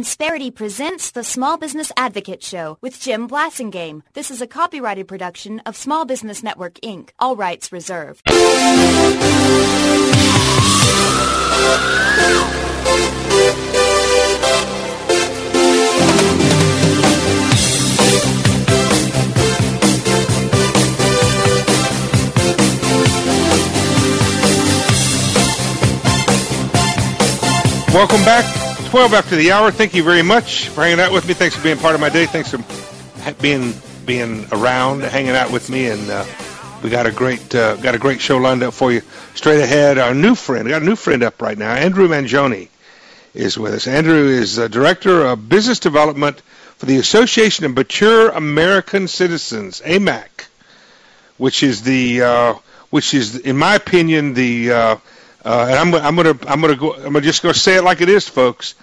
Insperity presents the Small Business Advocate Show with Jim Blasingame. This is a copyrighted production of Small Business Network, Inc. All rights reserved. Welcome back. 12 after the hour. Thank you very much for hanging out with me. Thanks for being part of my day. Thanks for being around, hanging out with me, and we got a great show lined up for you straight ahead. We got a new friend up right now. Andrew Mangione is with us. Andrew is Director of Business Development for the Association of Mature American Citizens, AMAC, which is in my opinion and I'm gonna just go say it like it is, folks.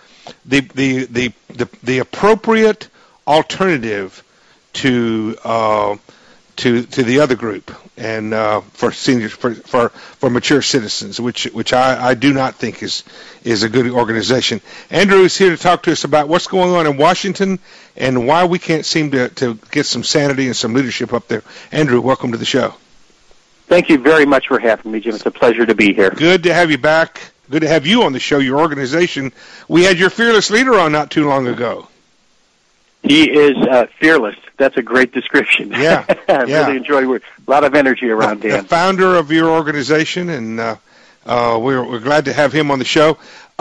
The appropriate alternative to the other group, and for seniors, for mature citizens, which I do not think is a good organization. Andrew is here to talk to us about what's going on in Washington and why we can't seem to get some sanity and some leadership up there. Andrew, welcome to the show. Thank you very much for having me, Jim. It's a pleasure to be here. Good to have you back. Good to have you on the show, your organization. We had your fearless leader on not too long ago. He is fearless. That's a great description. Yeah. I really enjoy it. A lot of energy around Dan. The founder of your organization, and we're glad to have him on the show.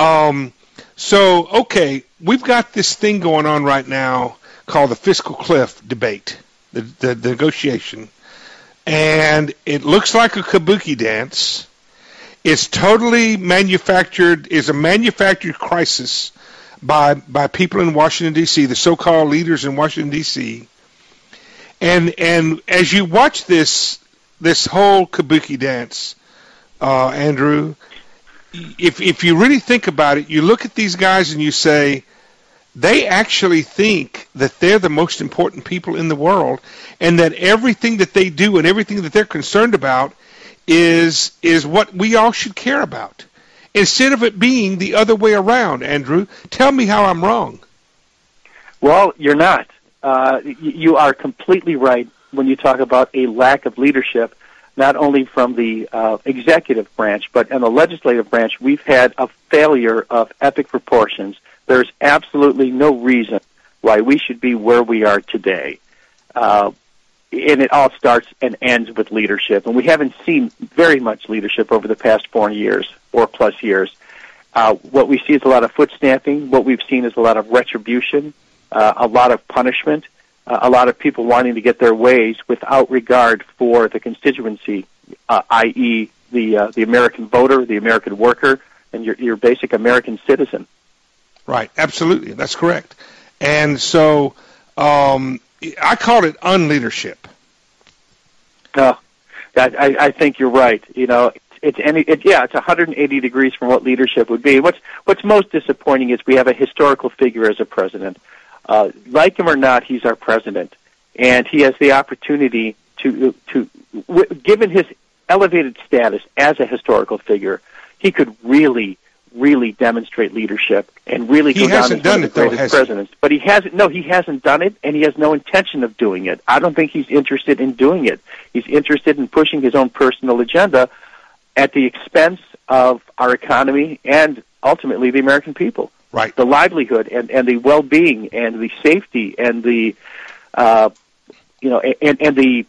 Okay, we've got this thing going on right now called the fiscal cliff debate, the negotiation. And it looks like a kabuki dance. It's totally manufactured, is a manufactured crisis by people in Washington, D.C., the so-called leaders in Washington, D.C. And as you watch this whole kabuki dance, Andrew, if you really think about it, you look at these guys and you say, they actually think that they're the most important people in the world, and that everything that they do and everything that they're concerned about is what we all should care about, instead of it being the other way around. Andrew, tell me how I'm wrong. Well, you're not. You are completely right when you talk about a lack of leadership, not only from the executive branch, but in the legislative branch. We've had a failure of epic proportions. There's absolutely no reason why we should be where we are today. And it all starts and ends with leadership. And we haven't seen very much leadership over the past 4 plus years. What we see is a lot of foot stamping. What we've seen is a lot of retribution, a lot of punishment, a lot of people wanting to get their ways without regard for the constituency, i.e. the American voter, the American worker, and your basic American citizen. Right, absolutely, that's correct. And so I call it unleadership. I think you're right. You know, it's 180 degrees from what leadership would be. What's most disappointing is we have a historical figure as a president. Like him or not, he's our president, and he has the opportunity to given his elevated status as a historical figure, he could really demonstrate leadership and really go down as one of the greatest presidents. But he hasn't. No, he hasn't done it, and he has no intention of doing it. I don't think he's interested in doing it. He's interested in pushing his own personal agenda at the expense of our economy and ultimately the American people. Right. The livelihood and the well-being and the safety and the and the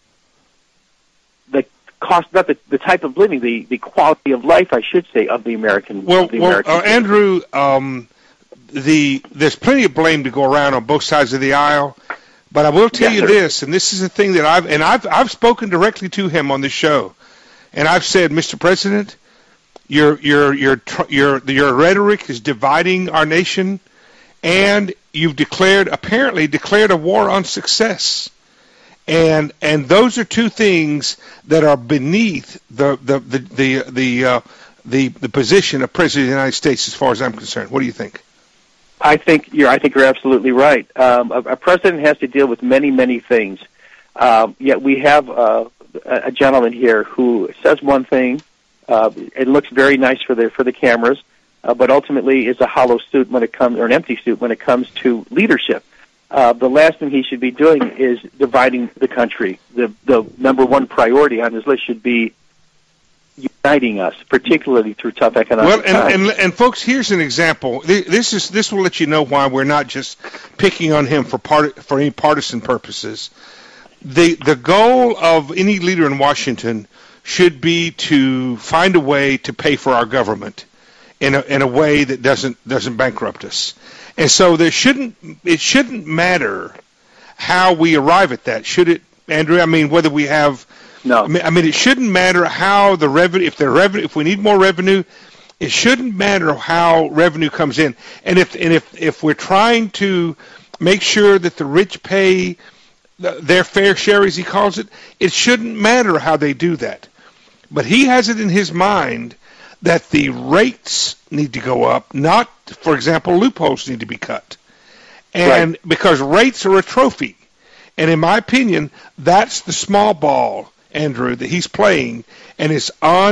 cost, not the type of living, the quality of life, I should say, of the American. Andrew, there's plenty of blame to go around on both sides of the aisle, but I will tell you this, and this is the thing that I've spoken directly to him on the show, and I've said, Mr. President, your rhetoric is dividing our nation, and you've apparently declared a war on success. And those are two things that are beneath the position of President of the United States, as far as I'm concerned. What do you think? I think you're absolutely right. A president has to deal with many things. Yet we have a gentleman here who says one thing. It looks very nice for the cameras, but ultimately is a hollow suit when it comes, or an empty suit when it comes to leadership. The last thing he should be doing is dividing the country. The number one priority on his list should be uniting us, particularly through tough economic times. And folks, here's an example. This will let you know why we're not just picking on him for any partisan purposes. The goal of any leader in Washington should be to find a way to pay for our government in a way that doesn't bankrupt us. And so it shouldn't matter how we arrive at that, should it, Andrew? I mean, whether we have no. I mean, it shouldn't matter how the revenue. If we need more revenue, it shouldn't matter how revenue comes in. And if we're trying to make sure that the rich pay their fair share, as he calls it, it shouldn't matter how they do that. But he has it in his mind that the rates need to go up, not, for example, loopholes need to be cut. And right. Because rates are a trophy. And in my opinion, that's the small ball, Andrew, that he's playing, and it's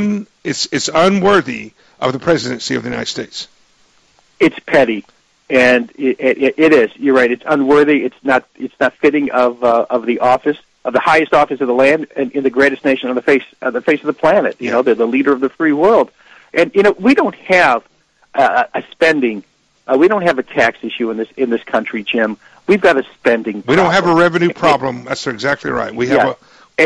unworthy of the presidency of the United States. It's petty, and it is. You're right. It's unworthy. It's not fitting of the office, of the highest office of the land and in the greatest nation on the face of the planet. You know, they're the leader of the free world, and we don't have a spending. We don't have a tax issue in this country, Jim. We've got a spending problem. We don't have a revenue problem. That's exactly right. We have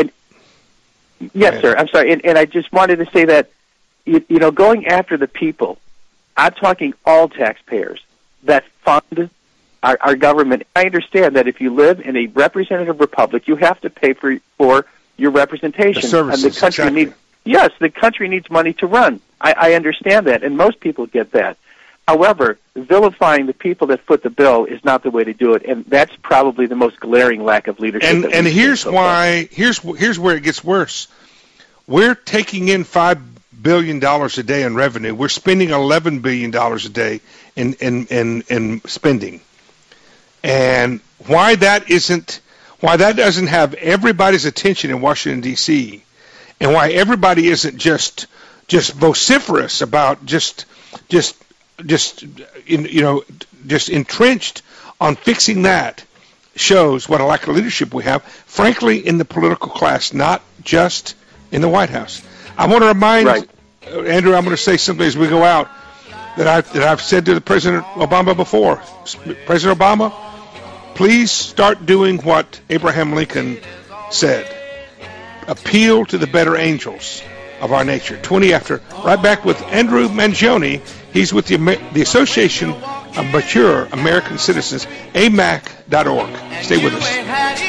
Yes, sir. I'm sorry. And I just wanted to say that, going after the people, I'm talking all taxpayers that fund our government. I understand that if you live in a representative republic, you have to pay for your representation. The services, and the country exactly. the country needs money to run. I understand that, and most people get that. However, vilifying the people that foot the bill is not the way to do it, and that's probably the most glaring lack of leadership. And here's why. Here's where it gets worse. We're taking in $5 billion a day in revenue. We're spending $11 billion a day in spending. And why that doesn't have everybody's attention in Washington D.C. and why everybody isn't just vociferous about just entrenched on fixing that, shows what a lack of leadership we have, frankly, in the political class, not just in the White House. I want to remind Andrew, I'm going to say something as we go out that I've said to the President Obama before. President Obama, please start doing what Abraham Lincoln said. Appeal to the better angels of our nature. 20 after. Right back with Andrew Mangione. He's with the Association of Mature American Citizens, amac.org. Stay with us.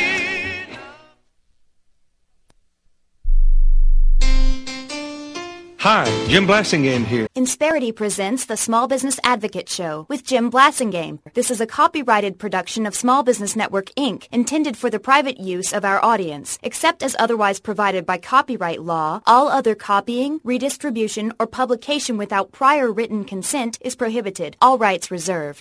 Hi, Jim Blasingame here. Insperity presents the Small Business Advocate Show with Jim Blasingame. This is a copyrighted production of Small Business Network, Inc., intended for the private use of our audience. Except as otherwise provided by copyright law, all other copying, redistribution, or publication without prior written consent is prohibited. All rights reserved.